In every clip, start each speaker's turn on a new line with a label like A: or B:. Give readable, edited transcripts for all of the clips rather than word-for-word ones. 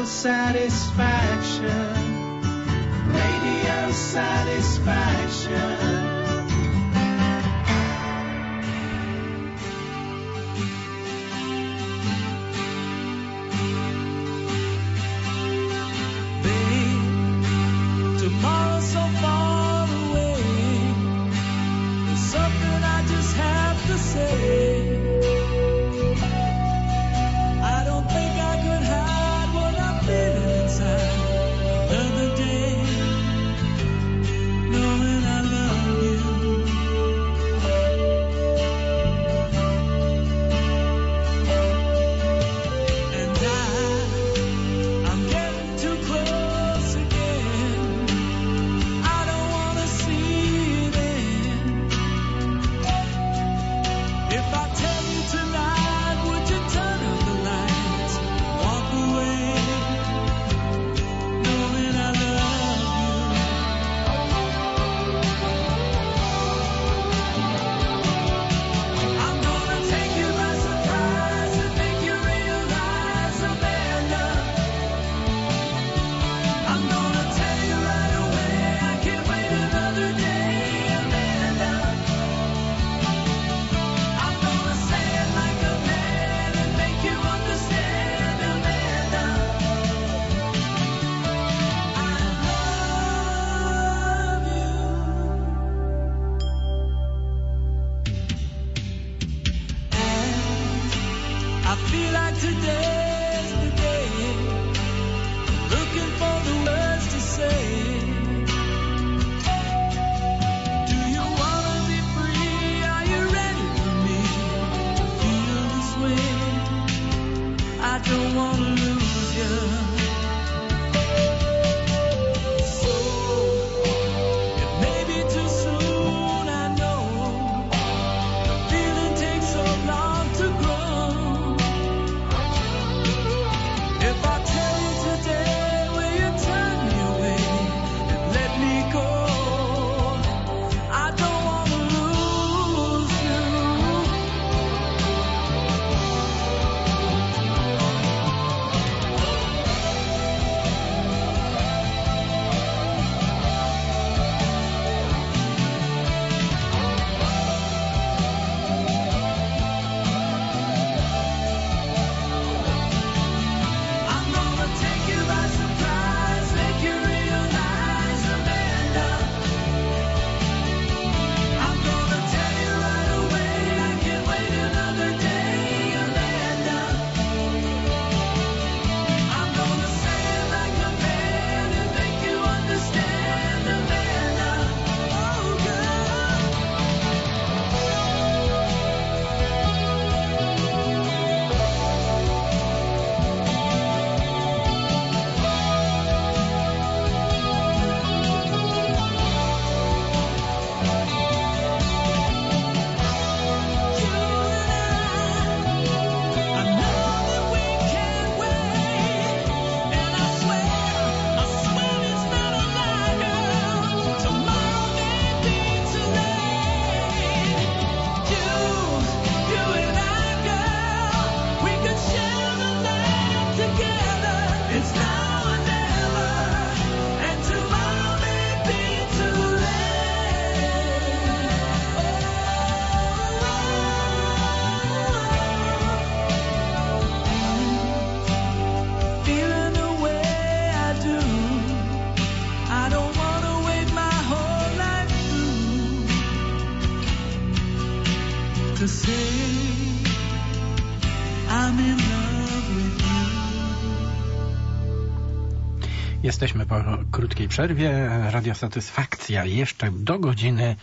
A: satisfaction, radio satisfaction.
B: Jesteśmy po krótkiej przerwie. Radio Satysfakcja. Jeszcze do godziny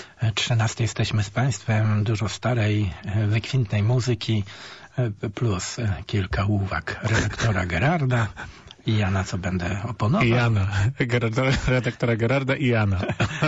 B: 13 jesteśmy z Państwem. Dużo starej, wykwintnej muzyki plus kilka uwag redaktora Gerarda. I ja na co będę oponował?
C: I Jana. Redaktora Gerarda i Jana.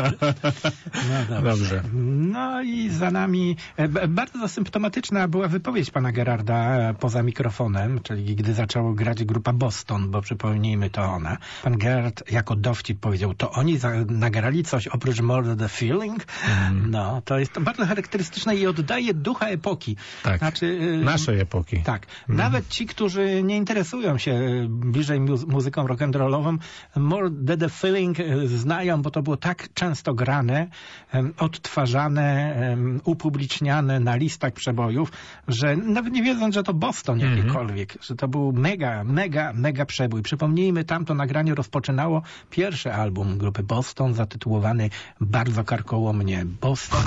B: No dobrze. No i za nami bardzo symptomatyczna była wypowiedź pana Gerarda poza mikrofonem, czyli gdy zaczęło grać grupa Boston, bo przypomnijmy, to ona. Pan Gerard jako dowcip powiedział, to oni nagrali coś oprócz More the Feeling? No, to jest bardzo charakterystyczne i oddaje ducha epoki.
C: Tak, znaczy, naszej epoki.
B: Tak. Nawet ci, którzy nie interesują się bliżej muzyką rock'n'rollową, More Than a Feeling znają, bo to było tak często grane, odtwarzane, upubliczniane na listach przebojów, że nawet nie wiedząc, że to Boston jakikolwiek, że to był mega przebój. Przypomnijmy, tamto nagranie rozpoczynało pierwszy album grupy Boston, zatytułowany bardzo karkołomnie Boston.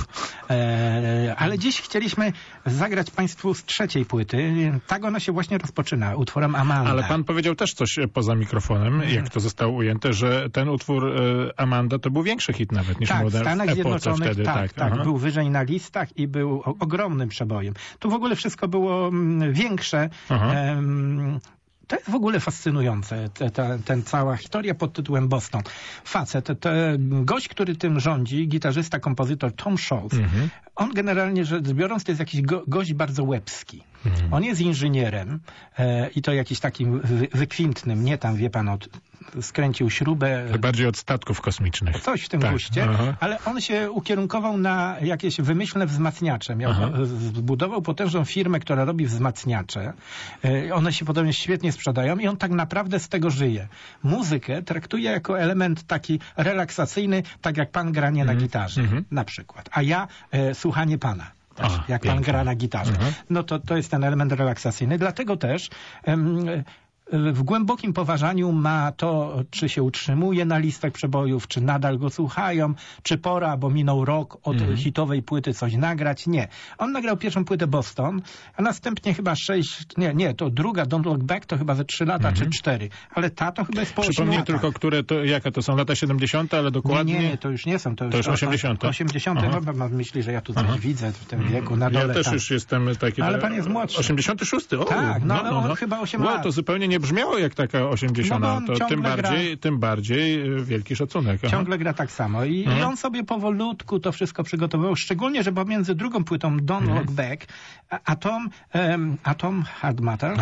B: Ale dziś chcieliśmy zagrać Państwu z trzeciej płyty. Tak ona się właśnie rozpoczyna, utworem Amanda.
C: Ale pan powiedział też coś poza mikrofonem, jak to zostało ujęte, że ten utwór Amanda to był większy hit nawet niż
B: tak,
C: Młoda
B: w Stanach Zjednoczonych
C: wtedy.
B: Tak, był wyżej na listach i był ogromnym przebojem. Tu w ogóle wszystko było większe. To jest w ogóle fascynujące, ten cała historia pod tytułem Boston. Facet, gość, który tym rządzi, gitarzysta, kompozytor Tom Scholz, on generalnie rzecz biorąc to jest jakiś gość bardzo łebski. On jest inżynierem i to jakiś takim wykwintnym, nie tam, wie pan, skręcił śrubę.
C: Bardziej od statków kosmicznych.
B: Coś w tym guście, ale on się ukierunkował na jakieś wymyślne wzmacniacze. Zbudował potężną firmę, która robi wzmacniacze. One się potem świetnie sprzedają i on tak naprawdę z tego żyje. Muzykę traktuje jako element taki relaksacyjny, tak jak pan granie na gitarze na przykład. A ja słuchanie pana. Jak pan gra na gitarze. No to jest ten element relaksacyjny. Dlatego też w głębokim poważaniu ma to, czy się utrzymuje na listach przebojów, czy nadal go słuchają, czy pora, bo minął rok od hitowej płyty coś nagrać. Nie. On nagrał pierwszą płytę Boston, a następnie chyba to druga Don't Look Back to chyba ze 3 lata, czy 4. Ale ta to chyba jest po 8
C: Przypomnij
B: latach.
C: tylko, jakie to są lata 70., ale dokładnie...
B: Nie, to już nie są. To już
C: 80.
B: 80. No, myśli, że ja tu coś widzę w tym wieku. Na dole,
C: ja też już jestem taki...
B: Ale pan jest młodszy.
C: 86.
B: Tak, ale on chyba 8 lat.
C: To zupełnie nie brzmiało jak taka 80, to tym bardziej wielki szacunek.
B: Ciągle gra tak samo. I on sobie powolutku to wszystko przygotowywał, szczególnie, że pomiędzy drugą płytą Don't Look Back, Atom Hard Matter,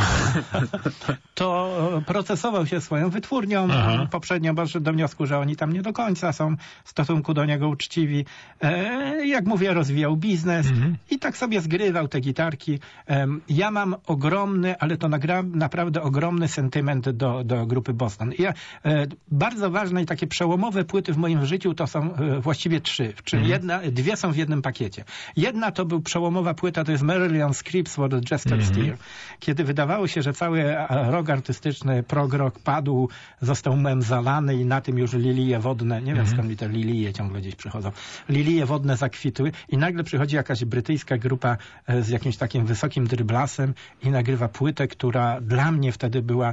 B: to procesował się swoją wytwórnią poprzednio, bo doszedł do wniosku, że oni tam nie do końca są w stosunku do niego uczciwi. Jak mówię, rozwijał biznes i tak sobie zgrywał te gitarki. Ja mam ogromny, ale to naprawdę ogromny sentyment do grupy Boston. Bardzo ważne i takie przełomowe płyty w moim życiu to są właściwie 3, w czym 2 są w jednym pakiecie. Jedna to był przełomowa płyta, to jest Marillion Scripps for the Jester Steer. Kiedy wydawało się, że cały rock artystyczny, prog rock padł, został mem zalany i na tym już lilie wodne, nie wiem skąd mi te lilie ciągle gdzieś przychodzą, lilie wodne zakwitły i nagle przychodzi jakaś brytyjska grupa z jakimś takim wysokim dryblasem i nagrywa płytę, która dla mnie wtedy była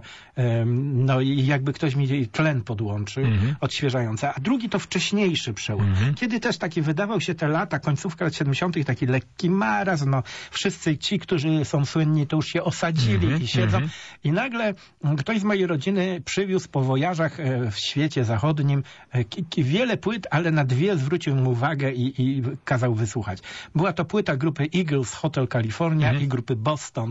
B: no i jakby ktoś mi tlen podłączył, odświeżająca. A drugi to wcześniejszy przełom. Kiedy też taki wydawał się te lata, końcówka lat 70., taki lekki marazm, no wszyscy ci, którzy są słynni, to już się osadzili i siedzą. I nagle ktoś z mojej rodziny przywiózł po wojażach w świecie zachodnim wiele płyt, ale na 2 zwrócił mu uwagę i kazał wysłuchać. Była to płyta grupy Eagles Hotel California i grupy Boston.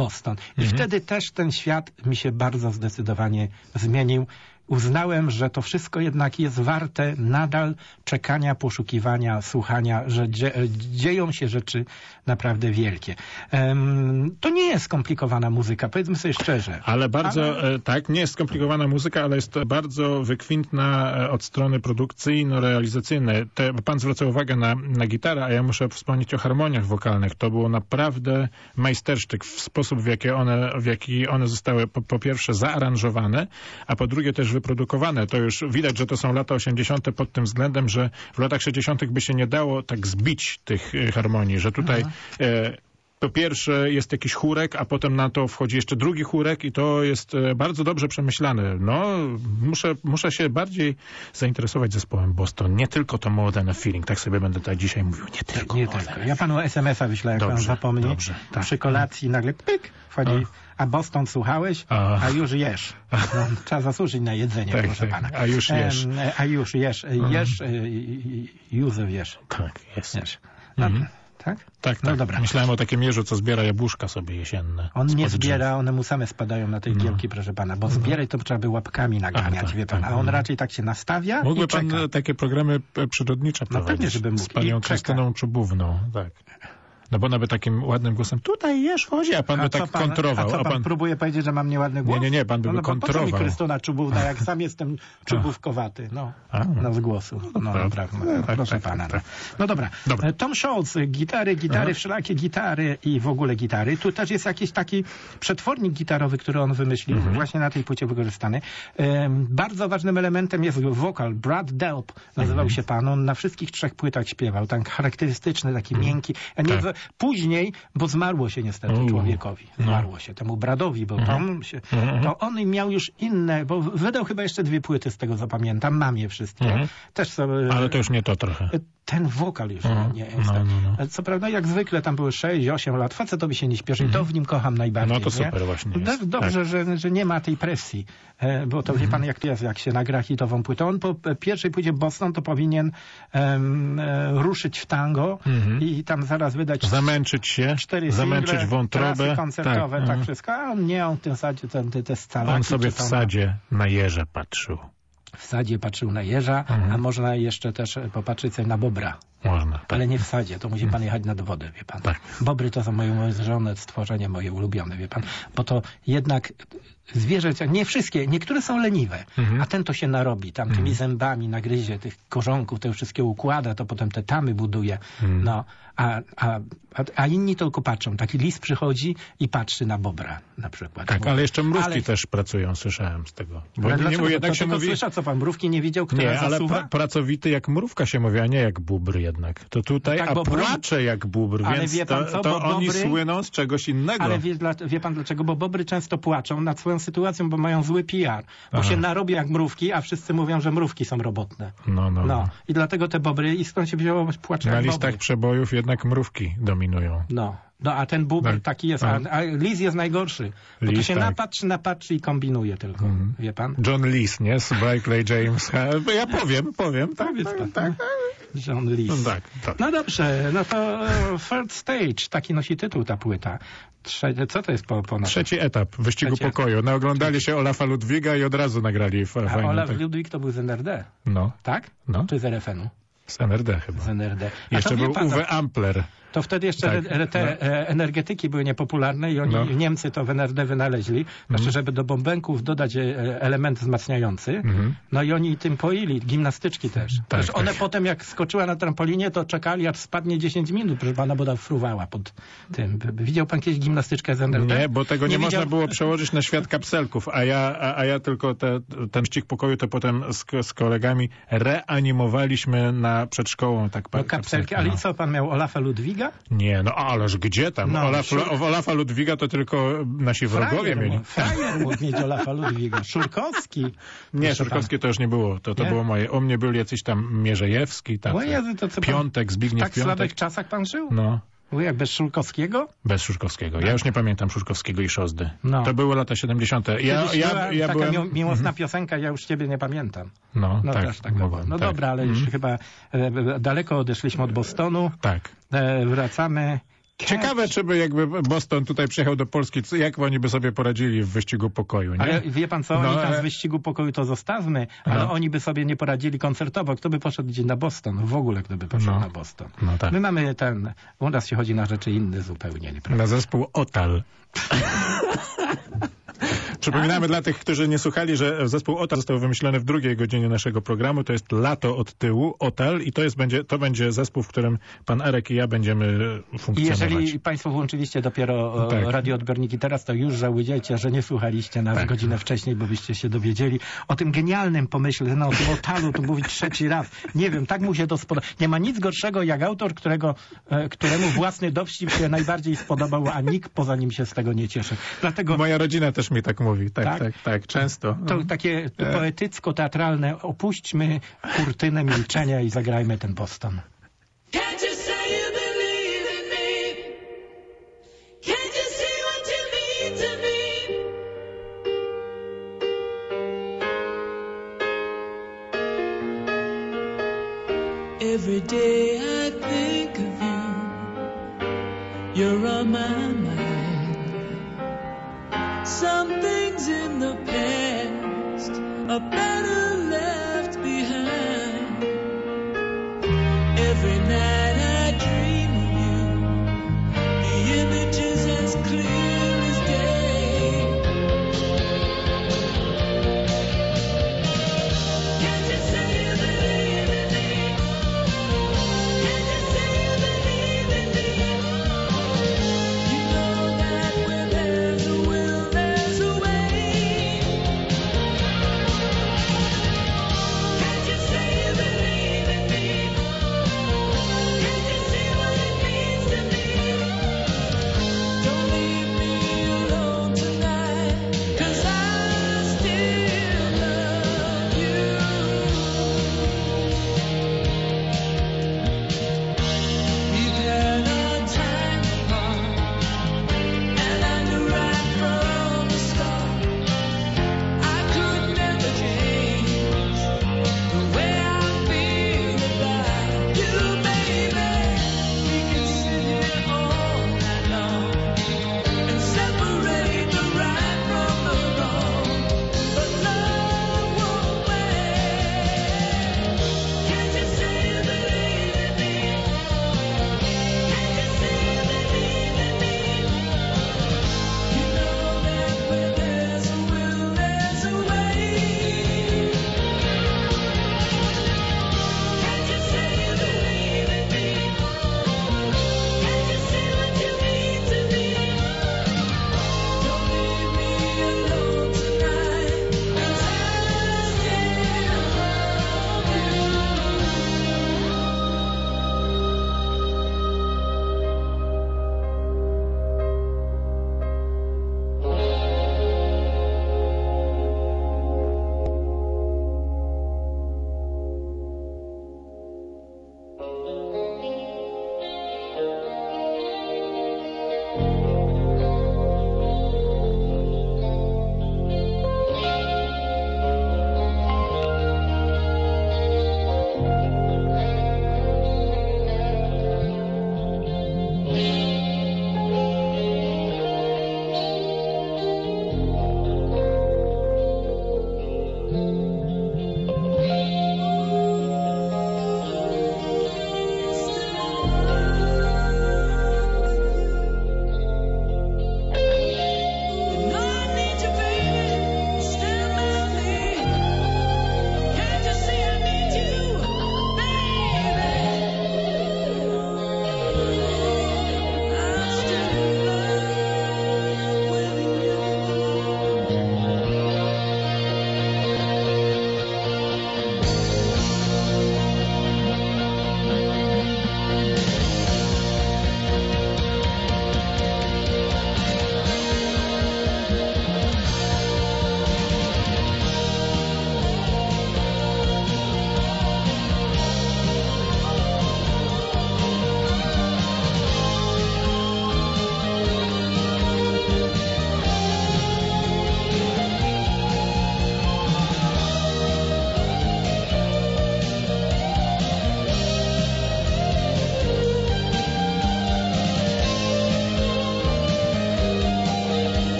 B: I wtedy też ten świat mi się bardzo zdecydowanie zmienił. Uznałem, że to wszystko jednak jest warte nadal czekania, poszukiwania, słuchania, że dzieją się rzeczy naprawdę wielkie. To nie jest skomplikowana muzyka, powiedzmy sobie szczerze.
C: Ale tak, nie jest skomplikowana muzyka, ale jest bardzo wykwintna od strony produkcyjno-realizacyjnej. Pan zwraca uwagę na gitarę, a ja muszę wspomnieć o harmoniach wokalnych. To było naprawdę majstersztyk w sposób, w jaki one zostały po pierwsze zaaranżowane, a po drugie też wyprodukowane. To już widać, że to są lata 80. pod tym względem, że w latach 60. by się nie dało tak zbić tych harmonii, że tutaj po pierwsze jest jakiś chórek, a potem na to wchodzi jeszcze drugi chórek i to jest bardzo dobrze przemyślane. No, muszę się bardziej zainteresować zespołem Boston. Nie tylko to More Than a Feeling. Tak sobie będę tak dzisiaj mówił. Nie tylko.
B: Ja panu SMS-a wyślę, jak pan zapomni.
C: Dobrze, tak.
B: Przy kolacji nagle pyk, wchodzi. A Boston słuchałeś? A już jesz. No, trzeba zasłużyć na jedzenie, proszę pana.
C: A już jesz.
B: A już jesz. Józef jesz.
C: Tak, jest.
B: Tak?
C: Tak.
B: No dobra.
C: Myślałem o takim jeżu, co zbiera jabłuszka sobie jesienne.
B: On nie zbiera, one mu same spadają na tej giełki, proszę pana, bo zbierać to trzeba by łapkami naganiać, wie pan. A on raczej tak się nastawia
C: Mógłby
B: i czeka.
C: pan takie programy przyrodnicze prowadzić?
B: Pewnie, żeby mógł.
C: Z panią Krystyną Czubówną, tak. No bo ona by takim ładnym głosem tutaj jesz, chodzi, a pan by tak kontrował.
B: A pan próbuje powiedzieć, że mam nieładny głos?
C: Nie, pan by kontrował.
B: Po co mi Krystyna Czubówna, jak sam jestem czubówkowaty, z głosu. Proszę pana. No dobra. Tom Scholz, gitary, wszelakie gitary i w ogóle gitary. Tu też jest jakiś taki przetwornik gitarowy, który on wymyślił, właśnie na tej płycie wykorzystany. Bardzo ważnym elementem jest wokal. Brad Delp nazywał się pan. On na wszystkich 3 płytach śpiewał. Tak charakterystyczny, taki miękki. Później, bo zmarło się niestety człowiekowi. Zmarło się temu Bradowi, bo to on miał już inne, bo wydał chyba jeszcze 2 płyty, z tego co pamiętam. Mam je wszystkie. Też są,
C: ale to już nie to trochę.
B: Ten wokal już nie jest. Co prawda, jak zwykle, tam były 6-8 lat. Facetowi się nie śpieszy i to w nim kocham najbardziej.
C: No to super właśnie jest.
B: Dobrze, że nie ma tej presji. Bo to wie pan, jak to jest, jak się nagra hitową płytę. On po pierwszej płycie Boston to powinien ruszyć w tango i tam zaraz wydać
C: zamęczyć się,
B: 4
C: zamęczyć wątrobę.
B: Koncertowe, tak wszystko. A on nie, on w tym sadzie te scalaki.
C: On sobie w sadzie na jeża patrzył.
B: W sadzie patrzył na jeża, a można jeszcze też popatrzeć sobie na bobra.
C: Można, tak.
B: Ale nie w sadzie, to musi pan jechać nad wodę, wie pan. Tak. Bobry to są moje ułożone stworzenie, moje ulubione, wie pan. Bo to jednak zwierzę, nie wszystkie, niektóre są leniwe, a ten to się narobi, tam tymi zębami nagryzie tych korzonków, te wszystkie układa, to potem te tamy buduje. No, a inni tylko patrzą. Taki lis przychodzi i patrzy na bobra na przykład.
C: Tak, ale jeszcze mrówki też pracują, słyszałem z tego.
B: Bo jednak się mówi... słyszał, co pan mrówki nie widział, która zasuwa?
C: Ale pracowity jak mrówka się mówi, a nie jak bóbr jednak. To tutaj, tak, płacze jak bóbr, ale więc wie pan co? To oni słyną z czegoś innego. Ale
B: wie pan dlaczego? Bo bobry często płaczą nad swoją sytuacją, bo mają zły PR. Bo się narobi jak mrówki, a wszyscy mówią, że mrówki są robotne. No. I dlatego te bobry, i skąd się wzięło płacze jak
C: na listach bobry? Przebojów jednak mrówki dominują.
B: No, a ten bóbr taki jest, a lis jest najgorszy. Bo to się napatrzy i kombinuje tylko, wie pan?
C: John Lis, nie? Z Barclay James. Ja powiem. Tak.
B: John Lis.
C: No, tak.
B: No dobrze, no to Third Stage, taki nosi tytuł ta płyta. Co to jest po nas?
C: 3. etap wyścigu pokoju. Naoglądali się Olafa Ludwiga i od razu nagrali
B: fajnie. A Olaf Ludwig to był z NRD?
C: No.
B: Tak?
C: No.
B: Czy z RFN-u?
C: Z NRD chyba.
B: Z NRD.
C: Jeszcze był Uwe Ampler.
B: To wtedy jeszcze te energetyki były niepopularne i oni Niemcy to w NRD wynaleźli, żeby do bębenków dodać element wzmacniający. No i oni tym poili, gimnastyczki też. One potem jak skoczyła na trampolinie, to czekali, aż spadnie 10 minut, proszę pana, bo tam fruwała pod tym. Widział pan kiedyś gimnastyczkę z NRD?
C: Nie, bo tego nie można było przełożyć na świat kapselków, a ja tylko ten wyścig pokoju to potem z kolegami reanimowaliśmy na przedszkołą. Tak,
B: kapselki, ale i co pan miał, Olafa Ludwiga?
C: Nie, ależ gdzie tam? Olafa Ludwiga to tylko nasi wrogowie mieli.
B: Frajer mógł mieć Olafa Ludwiga. Szurkowski.
C: Nie, Szurkowski to już nie było. To było moje. U mnie był jacyś tam Mierzejewski, Piątek, Zbigniew
B: Piątek. W tak słabych czasach pan żył?
C: No.
B: Jak bez Szurkowskiego?
C: Bez Szurkowskiego. Ja już nie pamiętam Szurkowskiego i Szozdy. No. To były lata 70. Ja
B: taka miłosna piosenka, ja już ciebie nie pamiętam.
C: No tak.
B: Też tak było. No tak. Dobra, ale już chyba daleko odeszliśmy od Bostonu.
C: Tak.
B: Wracamy.
C: Ciekawe, czy by jakby Boston tutaj przyjechał do Polski, jak oni by sobie poradzili w wyścigu pokoju, nie?
B: Ale wie pan co, oni tam z wyścigu pokoju to zostawmy, ale oni by sobie nie poradzili koncertowo. Kto by poszedł gdzieś na Boston? W ogóle kto by poszedł na Boston?
C: No tak.
B: My mamy u nas się chodzi na rzeczy inne zupełnie. Nieprawda?
C: Na zespół Otal. Przypominamy dla tych, którzy nie słuchali, że zespół Otal został wymyślony w 2. godzinie naszego programu. To jest Lato od tyłu, Otal i to będzie zespół, w którym pan Arek i ja będziemy funkcjonować.
B: I jeżeli państwo włączyliście dopiero radioodbiorniki teraz, to już żałujecie, że nie słuchaliście nas godzinę wcześniej, bo byście się dowiedzieli o tym genialnym pomyśle, o tym Otalu, tu mówić 3. raz. Nie wiem, tak mu się to spodoba. Nie ma nic gorszego jak autor, któremu własny dowcip się najbardziej spodobał, a nikt poza nim się z tego nie cieszy. Dlatego...
C: Moja rodzina też mi tak mówi. Tak, często.
B: To takie poetycko-teatralne. Opuśćmy kurtynę milczenia i zagrajmy ten Boston.
A: Every day I think of you. You're on my mind. Some things in the past are better left behind. Every night I dream of you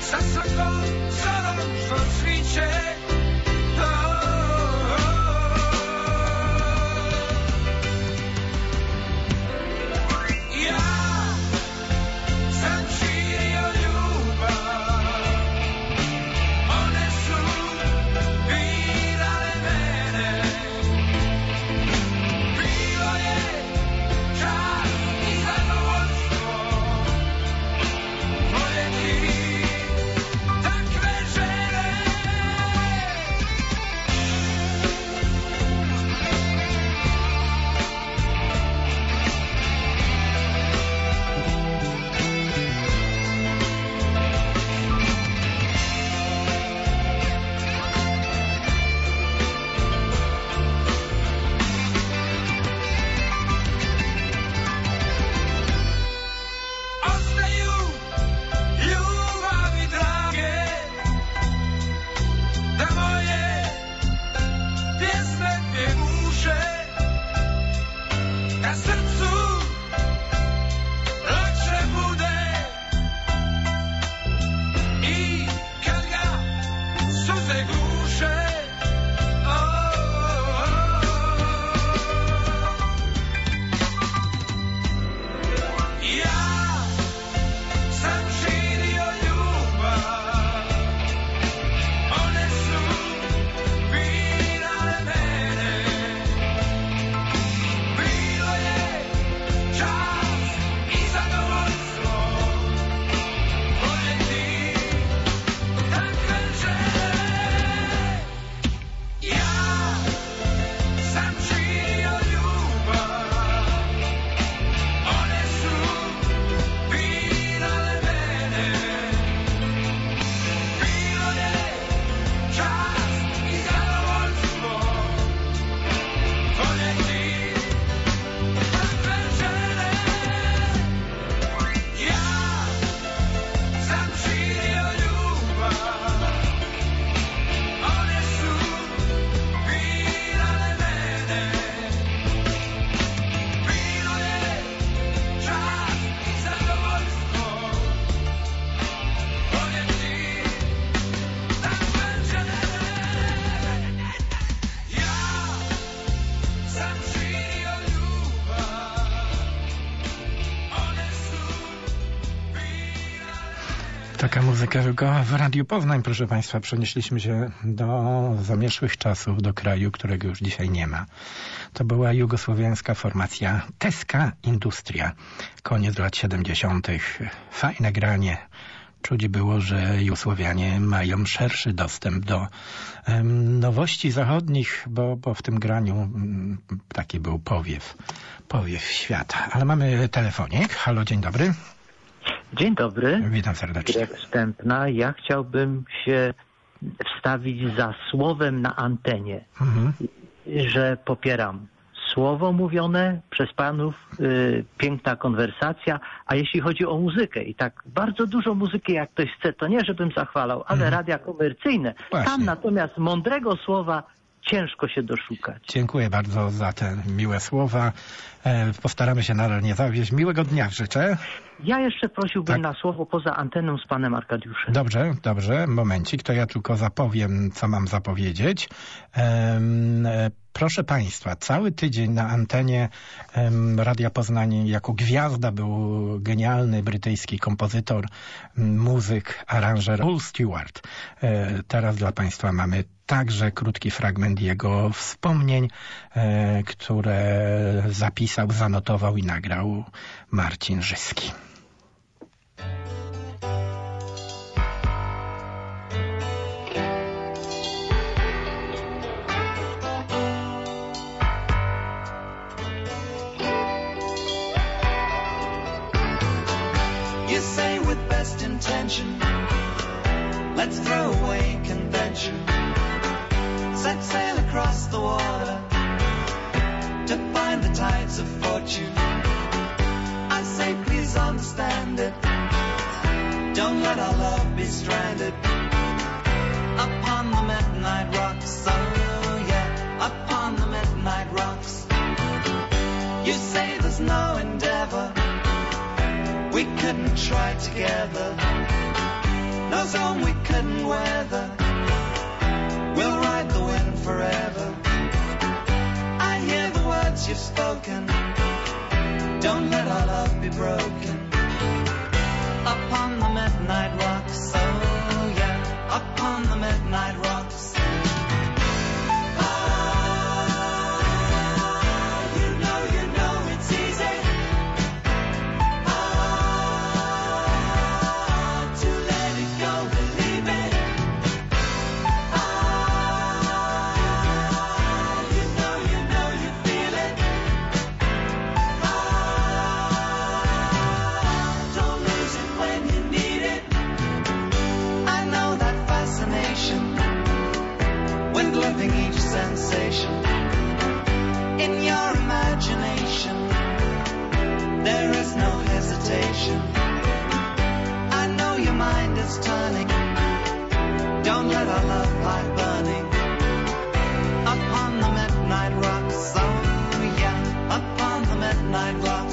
B: Taka muzyka tylko w Radiu Poznań, proszę Państwa. Przenieśliśmy się do zamierzchłych czasów, do kraju, którego już dzisiaj nie ma. To była jugosłowiańska formacja Teska Industria. Koniec lat 70. Fajne granie. Czuć było, że Jugosłowianie mają szerszy dostęp do nowości zachodnich, bo w tym graniu taki był powiew świata. Ale mamy telefonik. Halo, dzień dobry.
D: Dzień dobry.
B: Witam serdecznie.
D: Wstępna. Ja chciałbym się wstawić za słowem na antenie, że popieram słowo mówione przez panów, piękna konwersacja, a jeśli chodzi o muzykę i tak bardzo dużo muzyki jak ktoś chce, to nie żebym zachwalał, ale radia komercyjne,
B: Właśnie.
D: Tam natomiast mądrego słowa ciężko się doszukać.
B: Dziękuję bardzo za te miłe słowa. Postaramy się nadal nie zawieść. Miłego dnia życzę.
D: Ja jeszcze prosiłbym na słowo poza anteną z panem Arkadiuszem.
B: Dobrze. Momencik, to ja tylko zapowiem, co mam zapowiedzieć. Proszę Państwa, cały tydzień na antenie Radia Poznań jako gwiazda był genialny brytyjski kompozytor, muzyk, aranżer Paul Stewart. Teraz dla Państwa mamy także krótki fragment jego wspomnień, które zapisał, zanotował i nagrał Marcin Żyski.
A: You say with best intention, let's throw away convention, set sail across the water to find the tides of fortune. I say please understand it, don't let our love be stranded upon the midnight rocks. Oh yeah, upon the midnight rocks. You say there's no endeavor we couldn't try together, no zone we couldn't weather. We'll ride the wind forever. I hear the words you've spoken. Don't let our love be broken. Upon the midnight rocks, oh yeah, upon the midnight rocks. In your imagination, there is no hesitation. I know your mind is turning. Don't let our love lie burning. Upon the midnight rocks, oh yeah, upon the midnight rocks.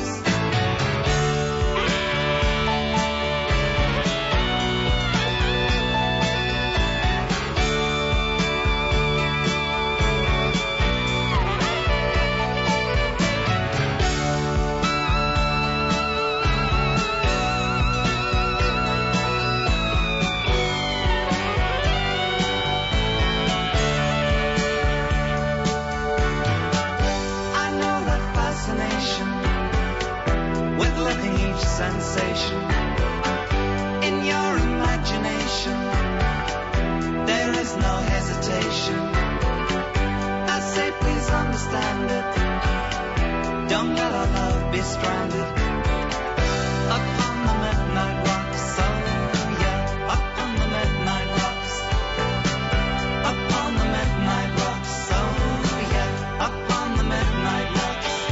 A: Sensation in your imagination, there is no hesitation. I say please understand it. Don't let our love be stranded. Upon the midnight rocks, oh yeah, upon the midnight rocks. Upon the midnight rocks, oh yeah, upon the midnight rocks.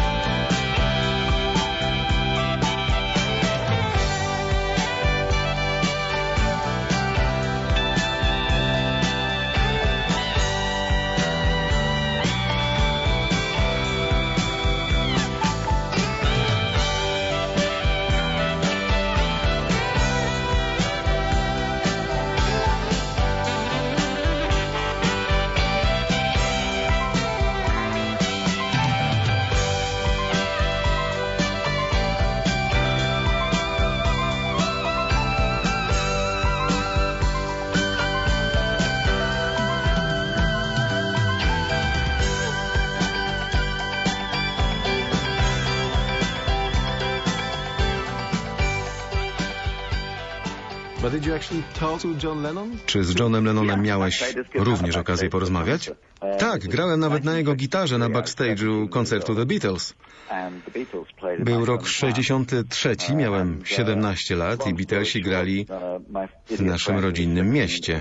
E: Czy z Johnem Lennonem miałeś również okazję porozmawiać? Tak, grałem nawet na jego gitarze na backstage'u koncertu The Beatles. Był rok 63, miałem 17 lat i Beatlesi grali w naszym rodzinnym mieście.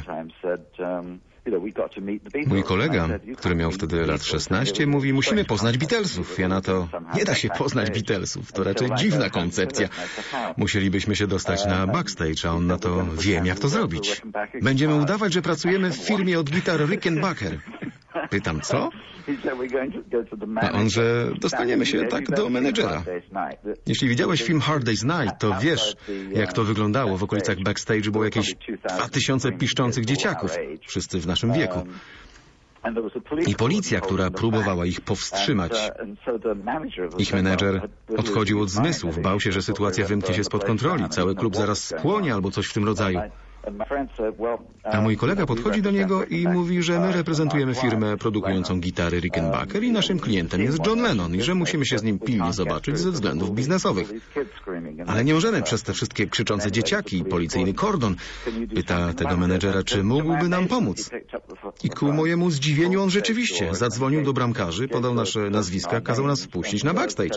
E: Mój kolega, który miał wtedy lat 16, mówi, musimy poznać Beatlesów. Ja na to, nie da się poznać Beatlesów, to raczej dziwna koncepcja. Musielibyśmy się dostać na backstage, a on na to, wiem jak to zrobić. Będziemy udawać, że pracujemy w firmie od gitar Rickenbacker. Pytam, co? A on, że dostaniemy się tak do menedżera. Jeśli widziałeś film Hard Day's Night, to wiesz, jak to wyglądało. W okolicach backstage było jakieś 2000 piszczących dzieciaków, wszyscy w naszym wieku. I policja, która próbowała ich powstrzymać. Ich menedżer odchodził od zmysłów, bał się, że sytuacja wymknie się spod kontroli. Cały klub zaraz spłonie albo coś w tym rodzaju. A mój kolega podchodzi do niego i mówi, że my reprezentujemy firmę produkującą gitary Rickenbacker i naszym klientem jest John Lennon i że musimy się z nim pilnie zobaczyć ze względów biznesowych. Ale nie możemy przez te wszystkie krzyczące dzieciaki i policyjny kordon. Pyta tego menedżera, czy mógłby nam pomóc. I ku mojemu zdziwieniu on rzeczywiście zadzwonił do bramkarzy, podał nasze nazwiska, kazał nas wpuścić na backstage.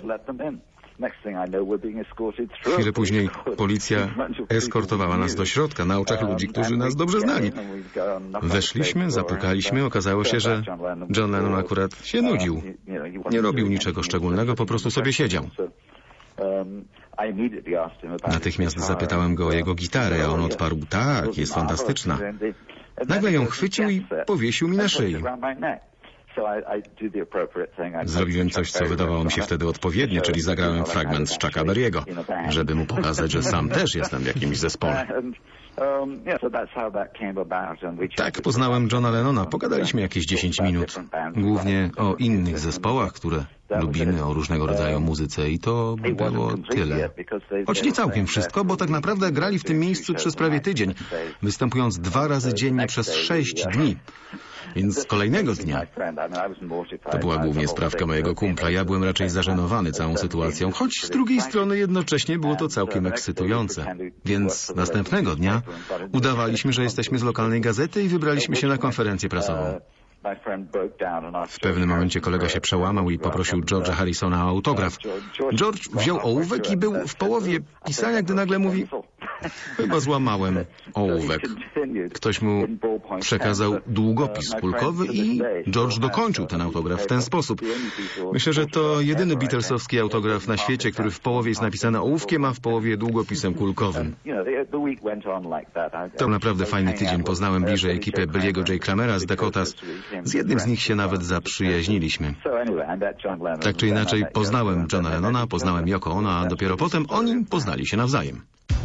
E: Chwilę później policja eskortowała nas do środka na oczach ludzi, którzy nas dobrze znali. Weszliśmy, zapukaliśmy, okazało się, że John Lennon akurat się nudził. Nie robił niczego szczególnego, po prostu sobie siedział. Natychmiast zapytałem go o jego gitarę, a on odparł, tak, jest fantastyczna. Nagle ją chwycił i powiesił mi na szyi. Zrobiłem coś, co wydawało mi się wtedy odpowiednie, czyli zagrałem fragment z Chucka Berry'ego, żeby mu pokazać, że sam też jestem w jakimś zespole. Tak poznałem Johna Lennona. Pogadaliśmy jakieś 10 minut. Głównie o innych zespołach, które lubimy, o różnego rodzaju muzyce i to było tyle. Choć nie całkiem wszystko, bo tak naprawdę grali w tym miejscu przez prawie tydzień, występując 2 razy dziennie przez 6 dni. Więc kolejnego dnia, to była głównie sprawka mojego kumpla, ja byłem raczej zażenowany całą sytuacją, choć z drugiej strony jednocześnie było to całkiem ekscytujące. Więc następnego dnia udawaliśmy, że jesteśmy z lokalnej gazety i wybraliśmy się na konferencję prasową. W pewnym momencie kolega się przełamał i poprosił George'a Harrisona o autograf. George wziął ołówek i był w połowie pisania, gdy nagle mówi: chyba złamałem ołówek. Ktoś mu przekazał długopis kulkowy i George dokończył ten autograf w ten sposób. Myślę, że to jedyny beatlesowski autograf na świecie, który w połowie jest napisany ołówkiem, a w połowie długopisem kulkowym. To naprawdę fajny tydzień. Poznałem bliżej ekipę Billiego J. Kramera z Dakotas. Z jednym z nich się nawet zaprzyjaźniliśmy. Tak czy inaczej poznałem Johna Lennona, poznałem Yoko Ono, a dopiero potem oni poznali się nawzajem.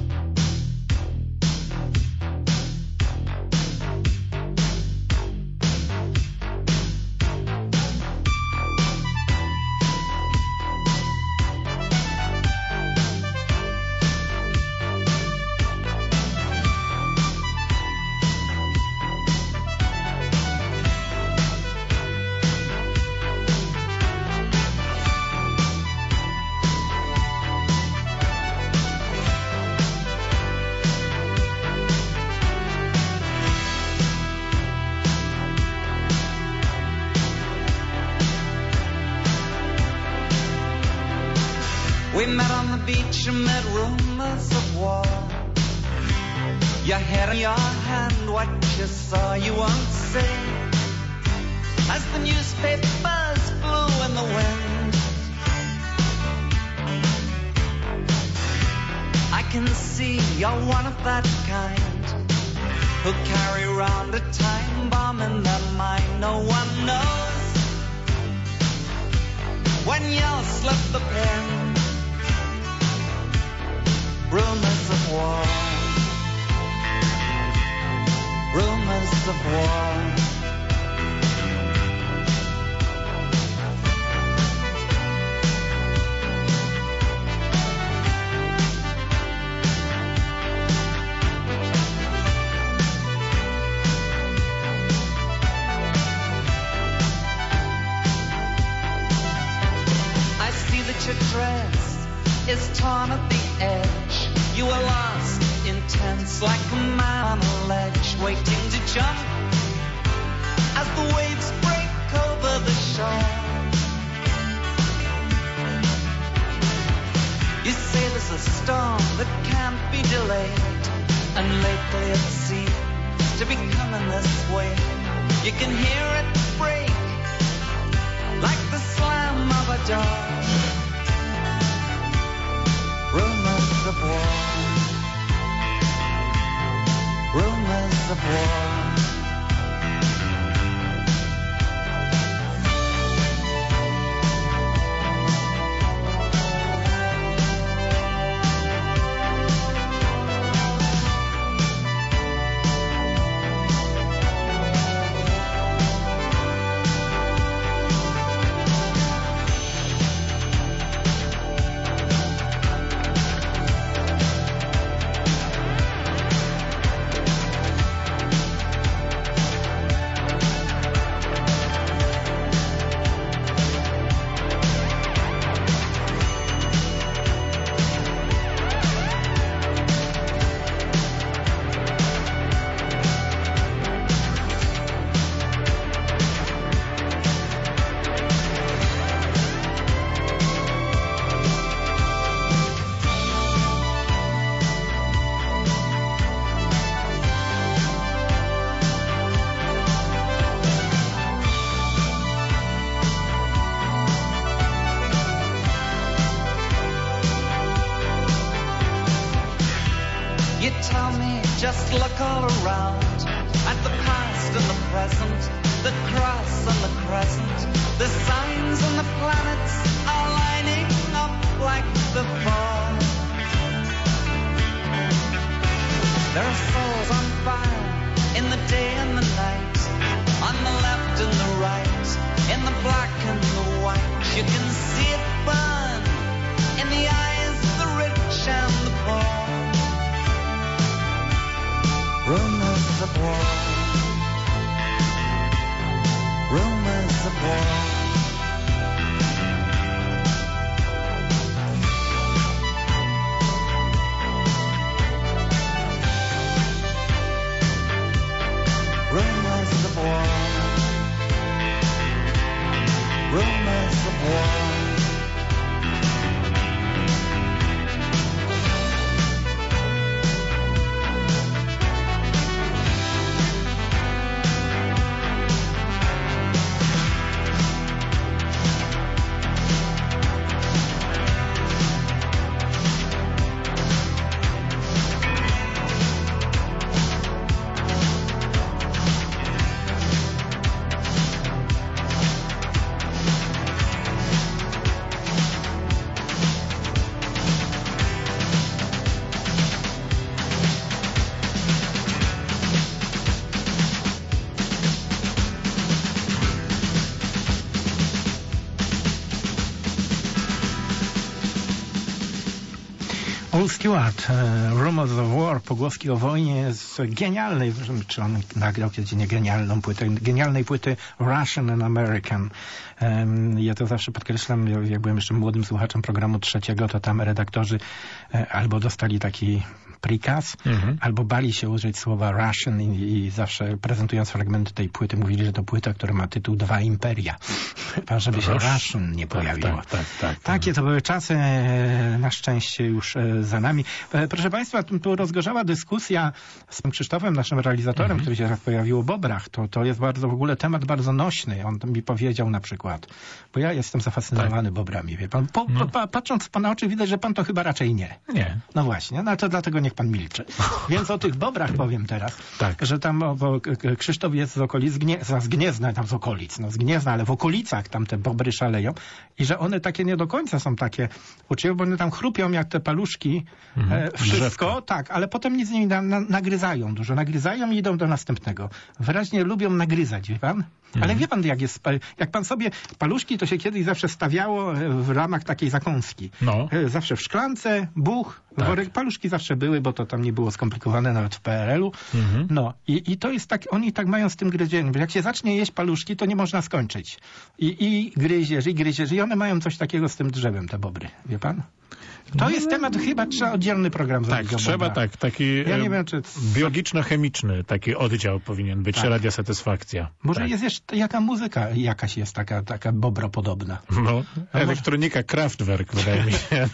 A: We met on the beach amid rumors of war. Your head in your hand, what you saw you won't say. As the newspapers flew in the wind, I can see you're one of that kind who carry around a time bomb in their mind. No one knows when you'll slip the pen. Rumors of war, rumors of war. I see that your dress is torn at the edge. You are lost in tense like a man on a ledge, waiting to jump as the waves break over the shore. You say there's a storm that can't be delayed, and lately it seems to be coming this way. You can hear it break like the slam of a door. Rumors of war, rumors of war. Just look all around at the past and the present, the cross and the crescent, the signs and the planets are lining up like before. There are souls on fire in the day and the night, on the left and the right, in the black and the white. You can see it burn in the eyes of the rich and the poor. Rumors of war, rumors of war. Rumors of war, rumors of war.
B: Paul Stewart, Rumors of War, pogłoski o wojnie z genialnej, czy on nagrał kiedyś nie genialną płytę, genialnej płyty Russian and American. Ja to zawsze podkreślam, jak byłem jeszcze młodym słuchaczem programu trzeciego, to tam redaktorzy albo dostali taki prikaz, albo bali się użyć słowa Russian i zawsze prezentując fragmenty tej płyty mówili, że to płyta, która ma tytuł Dwa Imperia. Żeby się Russian nie pojawiło.
C: Tak.
B: Takie to były czasy, na szczęście już za nami. Proszę Państwa, tu rozgorzała dyskusja z tym Krzysztofem, naszym realizatorem, który się raz pojawił o bobrach. To jest bardzo w ogóle temat bardzo nośny. On mi powiedział na przykład, bo ja jestem zafascynowany bobrami, wie pan. Patrząc w pana oczy widać, że pan to chyba raczej nie.
C: Nie.
B: No właśnie, no to dlatego niech pan milczy. Więc o tych bobrach powiem teraz, że tam bo Krzysztof jest z okolic, z Gniezna, tam z okolic, no z Gniezna, ale w okolicach tam te bobry szaleją i że one takie nie do końca są takie uczciwe, bo one tam chrupią jak te paluszki, wszystko, drzewko. Tak, ale potem nic z nimi nagryzają dużo, nagryzają i idą do następnego. Wyraźnie lubią nagryzać, wie pan? Ale wie pan, jak pan sobie paluszki, to się kiedyś zawsze stawiało w ramach takiej zakąski. No. Zawsze w szklance, buch, worek, paluszki zawsze były, bo to tam nie było skomplikowane nawet w PRL-u. No i to jest tak, oni tak mają z tym gryzieniem. Jak się zacznie jeść paluszki, to nie można skończyć. I gryziesz i one mają coś takiego z tym drzewem, te bobry, wie pan? To jest temat, chyba trzeba oddzielny program zrobić.
C: Tak, trzeba taki
B: ja nie wiem, czy...
C: biologiczno-chemiczny taki oddział powinien być, Radia Satysfakcja.
B: Może jest jeszcze jaka muzyka jakaś jest taka bobropodobna.
C: No, elektronika Kraftwerk, wydaje mi się.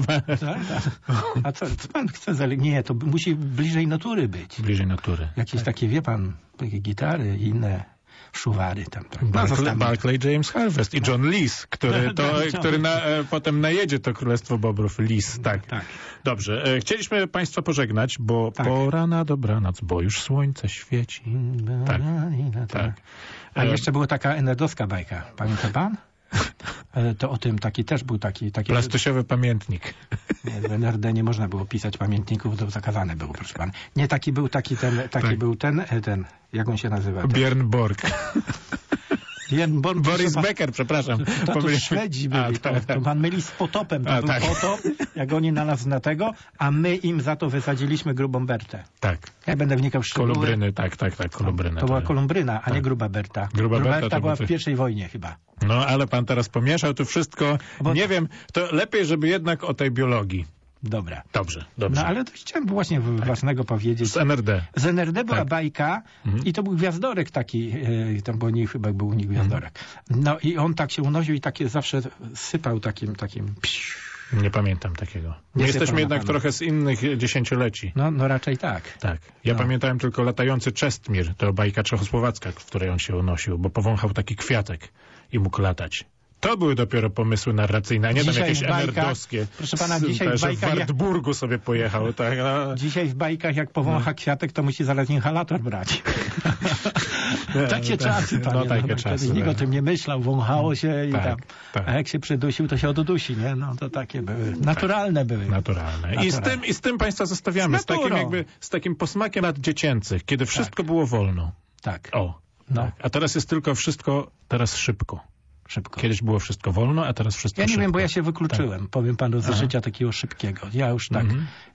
B: A co pan chce? Nie, to musi bliżej natury być.
C: Bliżej natury.
B: Jakieś takie, wie pan, takie gitary i inne szuwary tam.
C: Barclay James Harvest i John Lees, który potem najedzie to Królestwo Bobrów. Lees, tak. Dobrze. Chcieliśmy Państwa pożegnać, bo pora na dobranoc, bo już słońce świeci. Tak.
B: A jeszcze była taka NRD-owska bajka. Pamięta pan? To o tym też był taki...
C: Plastusiowy pamiętnik.
B: Nie, w NRD nie można było pisać pamiętników, to zakazane było, proszę pana. Nie, był ten, jak on się nazywa?
C: Björn Borg. Boris
B: chyba,
C: Becker, przepraszam.
B: To Szwedzi byli. To pan myli z Potopem. To był Potop, jak oni na nas na tego, a my im za to wysadziliśmy grubą Bertę. Tak. Ja będę wnikał w szczegóły.
C: Kolubryny, Kolubryny.
B: To była Kolumbryna, a nie gruba Berta. Gruba Berta była w pierwszej wojnie chyba.
C: No, ale pan teraz pomieszał tu wszystko. Nie wiem, to lepiej, żeby jednak o tej biologii.
B: Dobra.
C: Dobrze.
B: No ale to chciałem właśnie własnego powiedzieć.
C: Z NRD.
B: Z NRD była bajka i to był gwiazdorek taki, tam bo nie chyba był u nich gwiazdorek. No i on tak się unosił i takie zawsze sypał takim
C: Nie pamiętam takiego. My jesteśmy jednak trochę z innych dziesięcioleci.
B: No raczej tak.
C: Tak. Ja pamiętałem tylko latający Czestmir, to bajka czechosłowacka, w której on się unosił, bo powąchał taki kwiatek i mógł latać. To były dopiero pomysły narracyjne, a nie tam jakieś nerdowskie.
B: Proszę pana, dzisiaj w bajkach...
C: w Wartburgu sobie pojechał, tak? No.
B: Dzisiaj w bajkach, jak powącha kwiatek, to musi zaraz inhalator brać. Takie czasy, panie.
C: No takie czasy.
B: Nikt o tym nie myślał, wąchało się i
C: tak.
B: A jak się przydusił, to się oddusi, nie? No to takie były. Naturalne były.
C: Naturalne. I z tym państwa zostawiamy. Z takim posmakiem lat dziecięcych, kiedy wszystko było wolno.
B: Tak.
C: O. No. Tak. A teraz jest tylko wszystko, teraz szybko. Kiedyś było wszystko wolno, a teraz wszystko szybko.
B: Ja nie wiem, bo ja się wykluczyłem, powiem panu, z życia takiego szybkiego. Ja już tak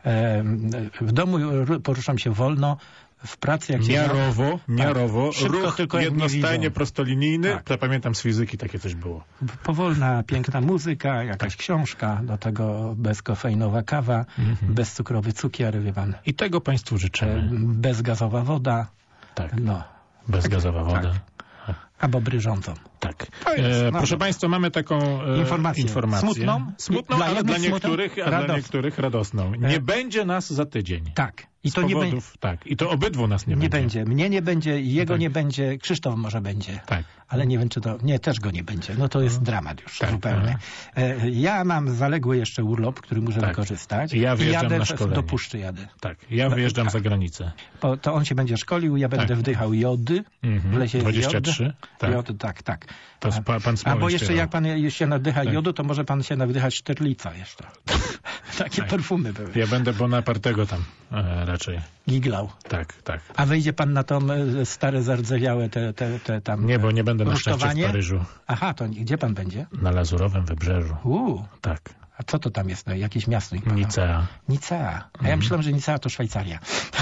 B: w domu poruszam się wolno, w pracy jak się...
C: Miarowo.
B: Szybko,
C: ruch
B: tylko
C: jednostajnie prostolinijny. To pamiętam z fizyki, takie coś było.
B: Powolna, piękna muzyka, jakaś książka, do tego bezkofeinowa kawa, bezcukrowy cukier, wie pan.
C: I tego państwu życzymy.
B: Bezgazowa woda.
C: Tak. No. Bezgazowa woda.
B: Tak. Albo bryżącą.
C: Tak. Proszę państwa, mamy taką informację. Smutną, ale dla niektórych radosną. Nie będzie nas za tydzień.
B: Tak. I to powodów,
C: I to obydwu nas nie będzie.
B: Mnie nie będzie, jego nie będzie, Krzysztof może będzie.
C: Tak.
B: Ale nie wiem, czy to... Nie, też go nie będzie. No to jest dramat już zupełnie. Ja mam zaległy jeszcze urlop, który muszę wykorzystać.
C: Ja wyjeżdżam na szkolenie.
B: Do Puszczy jadę.
C: Tak. Ja wyjeżdżam za granicę.
B: To on się będzie szkolił, ja będę wdychał jody. W lesie
C: 23.
B: Jod.
C: Tak.
B: Jod, tak.
C: To pan
B: albo jeszcze jak pan się nadycha jodu, to może pan się nawdychać szterlica jeszcze. Takie perfumy były.
C: Ja będę Bonapartego tam raczej.
B: Giglał.
C: Tak.
B: A wejdzie pan na to stare, zardzewiałe te tam...
C: Nie, bo nie będę na szczęście w Paryżu.
B: Aha, to gdzie pan będzie?
C: Na Lazurowym Wybrzeżu. Tak.
B: A co to tam jest? Jakieś miasto?
C: Nicea.
B: A ja myślałem, że Nicea to Szwajcaria.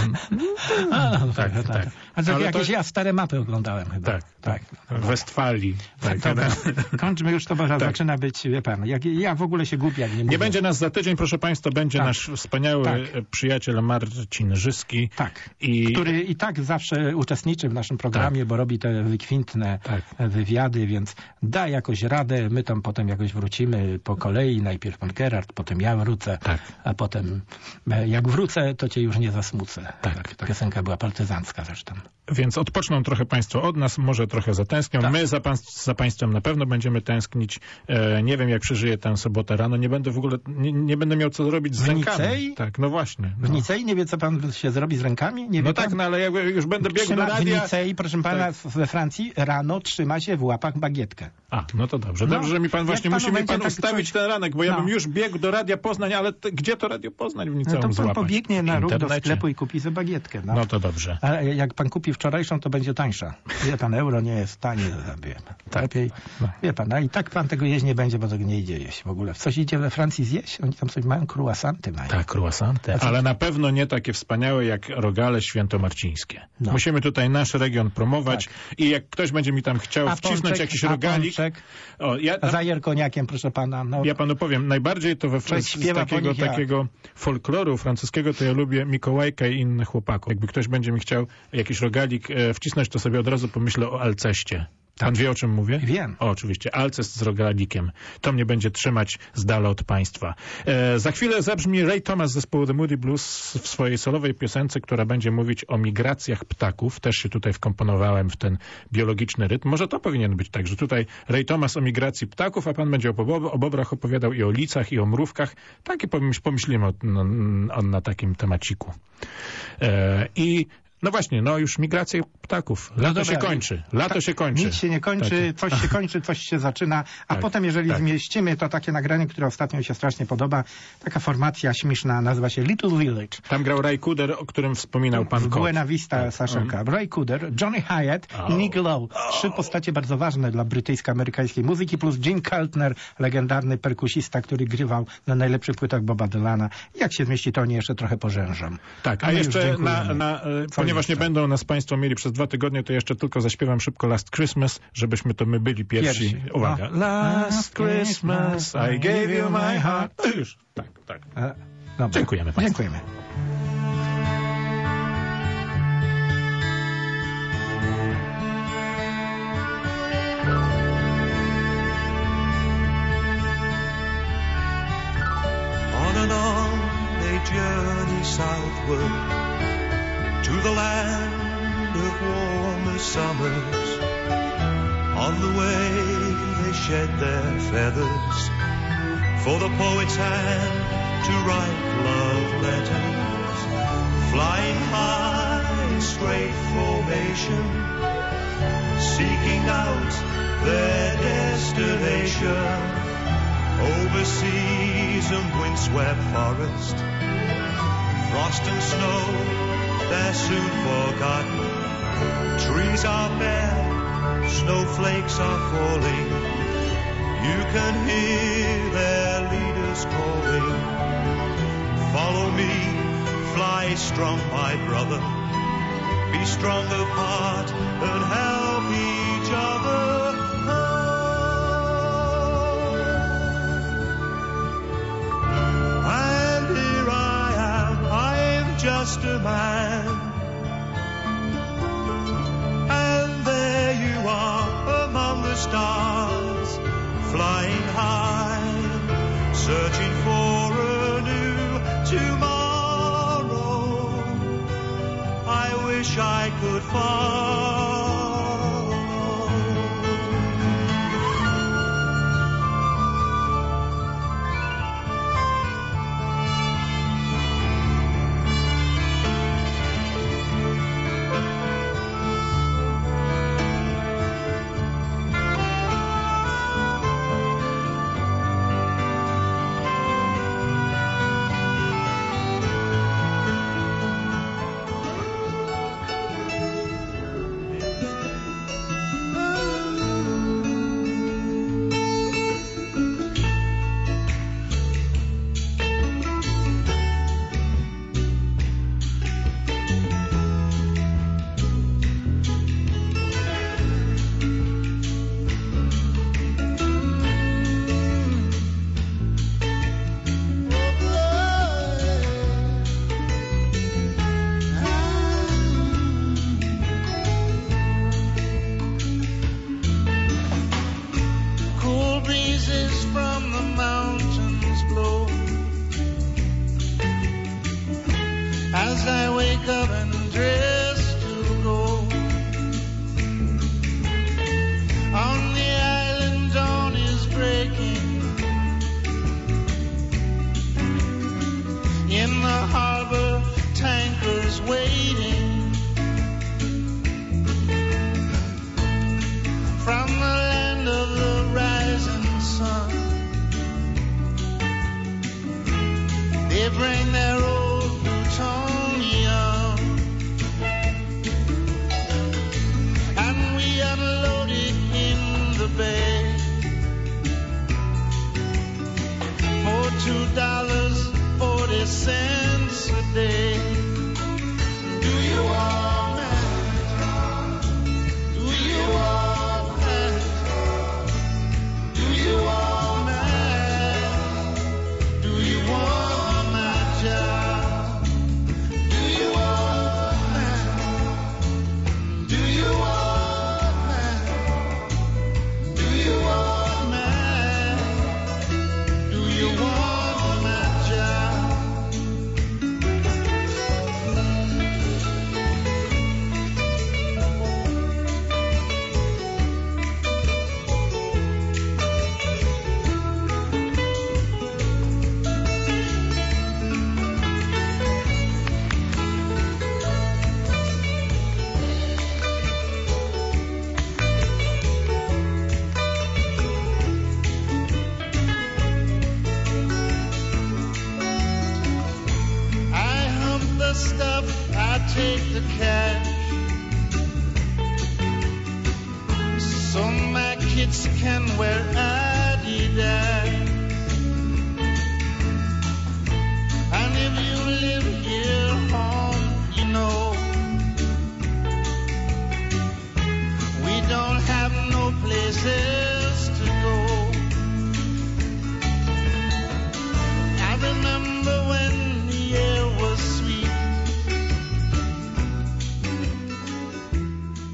C: Tak.
B: A jakieś stare mapy oglądałem chyba.
C: Tak. Westfalii.
B: Kończmy już to, bo zaczyna być, wie pan, ja w ogóle się gubię, jak nie mówię.
C: Nie będzie nas za tydzień, proszę państwa, będzie nasz wspaniały przyjaciel Marcin Żyski.
B: Który i tak zawsze uczestniczy w naszym programie, bo robi te wykwintne wywiady, więc da jakoś radę, my tam potem jakoś wrócimy po kolei, najpierw pan Gerard, potem ja wrócę, a potem jak wrócę, to cię już nie zasmucę. Ta piosenka była partyzancka zresztą.
C: Więc odpoczną trochę państwo od nas, może trochę zatęsknią. My za państwem na pewno będziemy tęsknić. Nie wiem, jak przeżyję tę sobotę rano. Nie będę w ogóle, nie będę miał co zrobić z rękami.
B: Nicei?
C: Tak, no właśnie.
B: W Nicei nie wie, co pan się zrobi z rękami? Nie wie pan?
C: Ale jak już będę biegł do radia...
B: W Nicei, proszę pana, we Francji rano trzyma się w łapach bagietkę.
C: No to dobrze. Dobrze, że mi pan właśnie musi mi pan ustawić ten ranek, bo ja bym już biegł do Radia Poznań, ale gdzie to Radio Poznań w Niceum
B: to pan
C: złapać?
B: pobiegnie na róg do sklepu i kupi sobie bagietkę.
C: No to dobrze.
B: A jak pan kupi wczorajszą, to będzie tańsza. Wie pan, euro nie jest tanie. Lepiej. Wie pan, a i tak pan tego jeść nie będzie, bo tego nie idzie jeść w ogóle. Coś idzie we Francji zjeść? Oni tam coś mają, croissanty mają.
C: Tak, croissanty. Ale na pewno nie takie wspaniałe jak rogale świętomarcińskie. Musimy tutaj nasz region promować i jak ktoś będzie mi tam chciał wcisnąć jakiś rogalik...
B: Zajer koniakiem, proszę pana.
C: Ja panu powiem, najbardziej to z takiego folkloru francuskiego, to ja lubię Mikołajka i innych chłopaków. Jakby ktoś będzie mi chciał jakiś rogalik wcisnąć, to sobie od razu pomyślę o Alceście. Pan wie, o czym mówię?
B: Wiem.
C: Oczywiście. Alcest z rogalikiem. To mnie będzie trzymać z dala od państwa. Za chwilę zabrzmi Ray Thomas z zespołu The Moody Blues w swojej solowej piosence, która będzie mówić o migracjach ptaków. Też się tutaj wkomponowałem w ten biologiczny rytm. Może to powinien być tak, że tutaj Ray Thomas o migracji ptaków, a pan będzie o bobrach opowiadał i o licach, i o mrówkach. Takie pomyślimy na takim temaciku. No właśnie, już migracje ptaków. Lato się kończy.
B: Nic się nie kończy, coś się kończy, coś się zaczyna, a potem jeżeli zmieścimy to takie nagranie, które ostatnio mi się strasznie podoba, taka formacja śmieszna, nazywa się Little Village.
C: Tam grał Ray Cooder, o którym wspominał pan Kot.
B: Buena Vista, Saszenka. Ray Cooder, Johnny Hyatt i Nick Lowe. 3 postacie bardzo ważne dla brytyjsko-amerykańskiej muzyki, plus Gene Keltner, legendarny perkusista, który grywał na najlepszych płytach Boba Dylana. Jak się zmieści, to oni jeszcze trochę pożężą.
C: Tak, a jeszcze ponieważ nie będą nas państwo mieli przez 2 tygodnie, to jeszcze tylko zaśpiewam szybko Last Christmas, żebyśmy to my byli pierwsi. Uwaga. Last Christmas I gave you my heart. No już. Tak. Dziękujemy państwu.
B: Dziękujemy.
A: On and on they journey southward to the land of warmer summers. On the way they shed their feathers for the poet's hand to write love letters. Flying high, straight formation, seeking out their destination. Over seas and windswept forest, frost and snow, they're soon forgotten. Trees are bare, snowflakes are falling. You can hear their leaders calling. Follow me, fly strong, my brother. Be strong of heart and help each other. And here I am just a man. And there you are among the stars, flying high, searching for a new tomorrow. I wish I could follow.
F: As I wake up and dress to go on the island, dawn is breaking. In the harbor, tankers waiting. From the land of the rising sun, they bring their old plutonium, and we unload it in the bay for $2.40 a day. Do you want that? Do you want that? Do you want that? Do you want my job? Do you want that? Do you want that? Do you want that? Do you want my job? I hump the stuff, I take the cash, so my kids can wear Adidas.